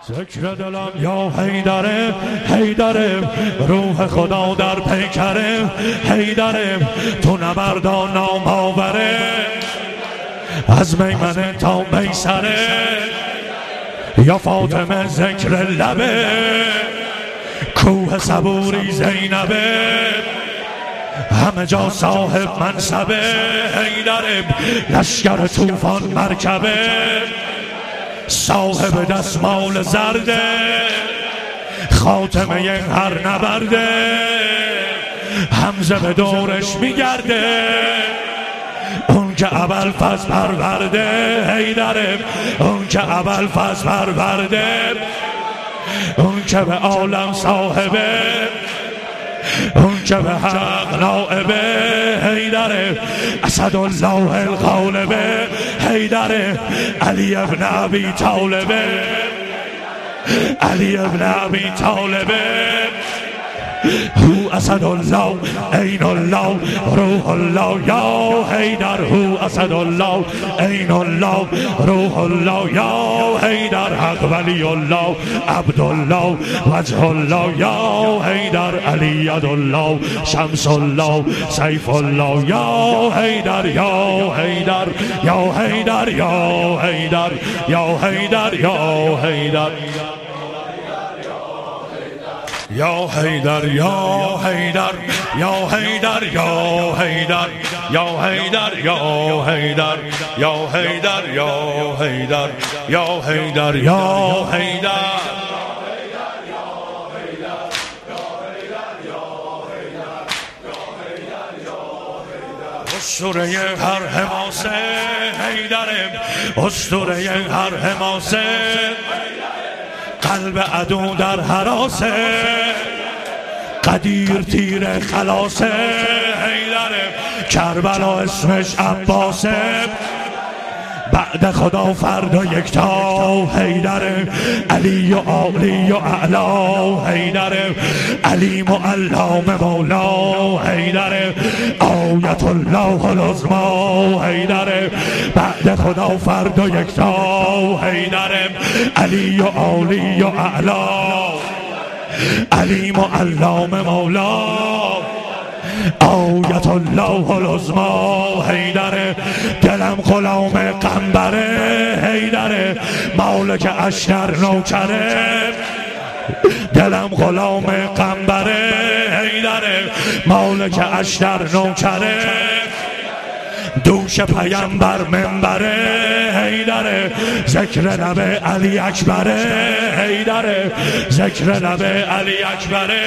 ذکر دلم یا حیدره، حیدره روح خدا در پیکره، حیدره تو نبردان نام آوره، از میمنه تا میسره، یا فاطمه ذکر لبه، کوه صبوری زینبه، همه جا صاحب منصبه، حیدره لشکر طوفان مرکبه، صاحب دستمال زرده، خاتمه هر نبرده، حمزه به دورش میگرده، اون که ابوالفضل پرورده، حیدره اون که ابوالفضل پرورده، اون که به عالم صاحبه، اون که به حق نائبه، حیدره اسدالله الغالبه، حیدره علی ابن ابی طالبه، علی ابن ابی طالبه، هو اسدالله عین الله روح الله یا حیدر، هو اسدالله عین الله روح الله یا حیدر، حق ولی الله عبدالله وجه الله یا حیدر، علی یدالله شمس الله سیف الله یا حیدر، یا حیدر یا حیدر یا حیدر یا حیدر یا حیدر یا حیدر یا حیدر یا حیدر یا حیدر یا حیدر یا حیدر یا حیدر یا حیدر یا حیدر یا حیدر اسطوره هر حماسه، حیدر اسطوره هر حماسه، قلب عدو در هراسه، قدیر تیر خلاصه، حیدره کربلا اسمش عباسه، بعد خدا فردا یکتا، حیدره علی و عالی و اعلا، حیدره علیم و علام مولا، حیدره آیت الله العظما، حیدره بعد خدا فردا یکتا، حیدره علی و عالی و اعلا، علیم و علام مولا، آیت الله العظما، حیدره دلم غلام قنبره، حیدره مالک اشتر نوکره، دلم غلام قنبره، حیدره مالک اشتر نوکره، دوش پیمبر منبره، حیدره ذکر لب علی اکبره، حیدره ذکر لب علی اکبره،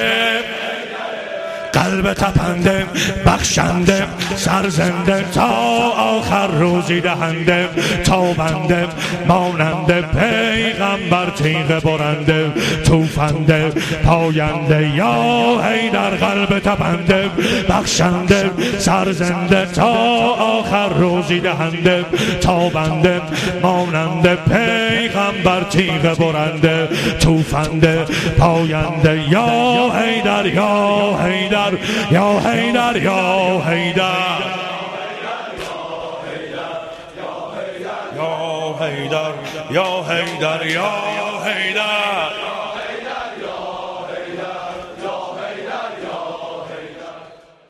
قلب تپنده بخشنده سرزنده تا آخر روزی دهنده، تابنده ماننده پیغمبر تیغ برنده، توفنده پاینده یا حیدر، قلب تپنده بخشنده سرزنده تا آخر روزی دهنده، تابنده ماننده پیغمبر تیغ برنده، توفنده پاینده یا حیدر یا حیدر یا حیدر یا حیدر یا حیدر یا حیدر یا حیدر